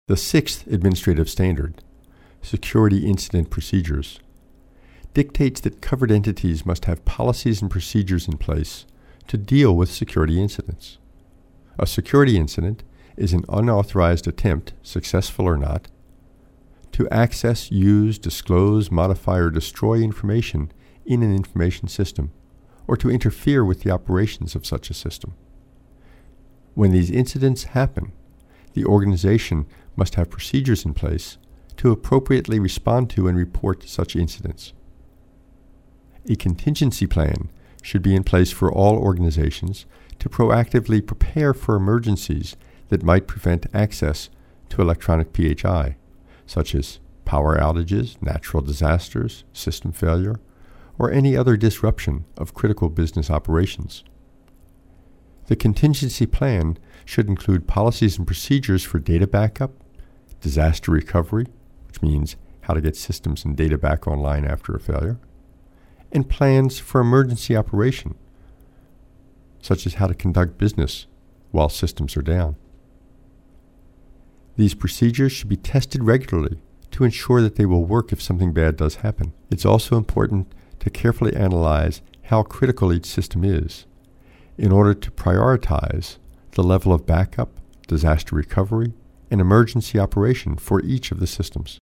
The sixth administrative standard, Security Incident Procedures, dictates that covered entities must have policies and procedures in place to deal with security incidents. A security incident is an unauthorized attempt, successful or not, to access, use, disclose, modify, or destroy information in an information system, or to interfere with the operations of such a system. When these incidents happen, the organization must have procedures in place to appropriately respond to and report such incidents. A contingency plan should be in place for all organizations to proactively prepare for emergencies that might prevent access to electronic PHI, such as power outages, natural disasters, system failure, or any other disruption of critical business operations. The contingency plan should include policies and procedures for data backup, disaster recovery, which means how to get systems and data back online after a failure, and plans for emergency operation, such as how to conduct business while systems are down. These procedures should be tested regularly to ensure that they will work if something bad does happen. It's also important to carefully analyze how critical each system is in order to prioritize the level of backup, disaster recovery, and emergency operation for each of the systems.